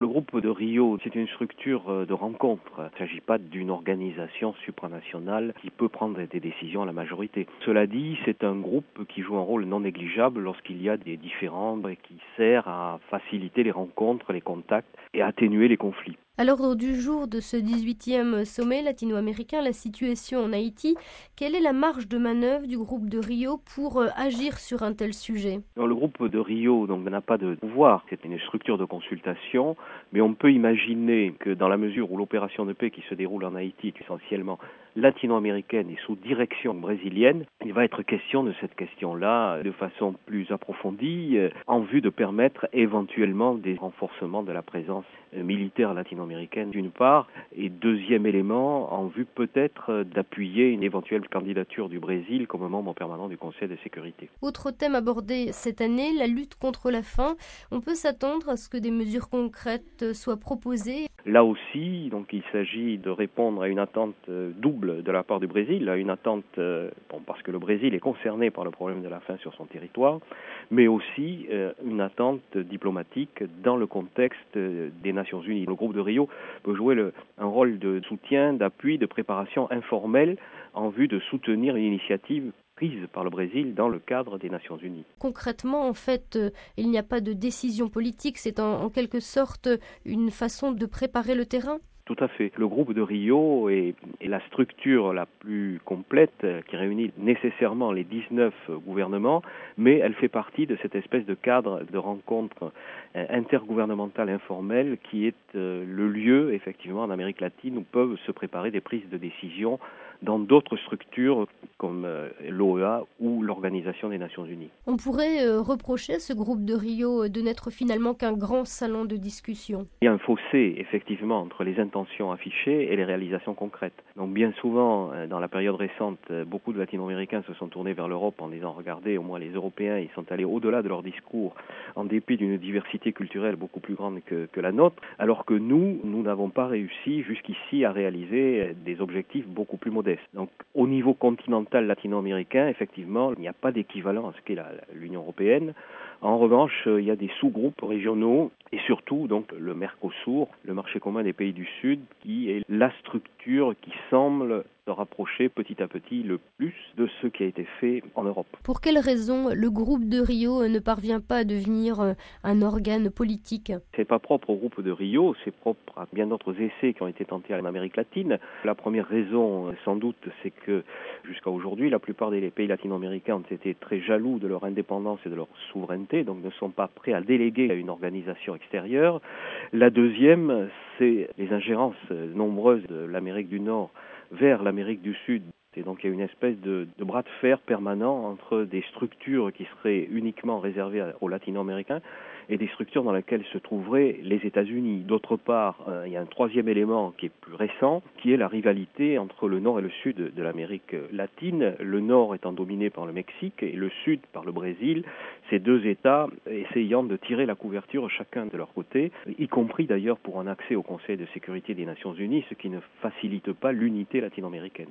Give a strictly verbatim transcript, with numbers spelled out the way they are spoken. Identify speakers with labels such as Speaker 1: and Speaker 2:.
Speaker 1: Le groupe de Rio, c'est une structure de rencontre. Il ne s'agit pas d'une organisation supranationale qui peut prendre des décisions à la majorité. Cela dit, c'est un groupe qui joue un rôle non négligeable lorsqu'il y a des différends et qui sert à faciliter les rencontres, les contacts et à atténuer les conflits.
Speaker 2: À l'ordre du jour de ce dix-huitième sommet latino-américain, la situation en Haïti, quelle est la marge de manœuvre du groupe de Rio pour euh, agir sur un tel sujet?
Speaker 1: Alors, le groupe de Rio donc, n'a pas de pouvoir, c'est une structure de consultation, mais on peut imaginer que dans la mesure où l'opération de paix qui se déroule en Haïti est essentiellement latino-américaine et sous direction brésilienne, il va être question de cette question-là de façon plus approfondie euh, en vue de permettre éventuellement des renforcements de la présence euh, militaire latino-américaine d'une part, et deuxième élément, en vue peut-être d'appuyer une éventuelle candidature du Brésil comme membre permanent du Conseil de sécurité.
Speaker 2: Autre thème abordé cette année, la lutte contre la faim. On peut s'attendre à ce que des mesures concrètes soient proposées.
Speaker 1: Là aussi, donc, il s'agit de répondre à une attente euh, double de la part du Brésil, à une attente, euh, bon, parce que le Brésil est concerné par le problème de la faim sur son territoire, mais aussi euh, une attente diplomatique dans le contexte euh, des Nations Unies. Le groupe de Rio peut jouer le, un rôle de soutien, d'appui, de préparation informelle en vue de soutenir une initiative prise par le Brésil dans le cadre des Nations Unies.
Speaker 2: Concrètement, en fait, euh, il n'y a pas de décision politique, c'est en, en quelque sorte une façon de préparer le terrain?
Speaker 1: Tout à fait. Le groupe de Rio est, est la structure la plus complète euh, qui réunit nécessairement les dix-neuf gouvernements, mais elle fait partie de cette espèce de cadre de rencontre euh, intergouvernementale informelle qui est euh, le lieu, effectivement, en Amérique latine où peuvent se préparer des prises de décision dans d'autres structures comme euh, l'O E A ou l'Organisation des Nations Unies.
Speaker 2: On pourrait euh, reprocher à ce groupe de Rio de n'être finalement qu'un grand salon de discussion.
Speaker 1: Il y a un fossé, effectivement, entre les intentions affichées et les réalisations concrètes. Donc bien souvent, dans la période récente, beaucoup de latino-américains se sont tournés vers l'Europe en disant « Regardez, au moins les Européens, ils sont allés au-delà de leur discours, en dépit d'une diversité culturelle beaucoup plus grande que, que la nôtre, alors que nous, nous n'avons pas réussi jusqu'ici à réaliser des objectifs beaucoup plus modestes. » Donc au niveau continental latino-américain, effectivement, il n'y a pas d'équivalent à ce qu'est la, l'Union européenne. En revanche, il y a des sous-groupes régionaux et surtout donc le Mercosur, le marché commun des pays du Sud, qui est la structure qui semble se rapprocher petit à petit le plus de ce qui a été fait en Europe.
Speaker 2: Pour quelles raisons le groupe de Rio ne parvient pas à devenir un organe politique?
Speaker 1: C'est pas propre au groupe de Rio, c'est propre à bien d'autres essais qui ont été tentés en Amérique latine. La première raison, sans doute, c'est que jusqu'à aujourd'hui, la plupart des pays latino-américains ont été très jaloux de leur indépendance et de leur souveraineté, donc ne sont pas prêts à déléguer à une organisation extérieure. La deuxième, c'est les ingérences nombreuses de l'Amérique du Nord vers l'Amérique du Sud. Et donc il y a une espèce de, de bras de fer permanent entre des structures qui seraient uniquement réservées aux latino-américains et des structures dans lesquelles se trouveraient les États-Unis. D'autre part, euh, il y a un troisième élément qui est plus récent, qui est la rivalité entre le nord et le sud de l'Amérique latine, le nord étant dominé par le Mexique et le sud par le Brésil, ces deux États essayant de tirer la couverture chacun de leur côté, y compris d'ailleurs pour un accès au Conseil de sécurité des Nations Unies, ce qui ne facilite pas l'unité latino-américaine.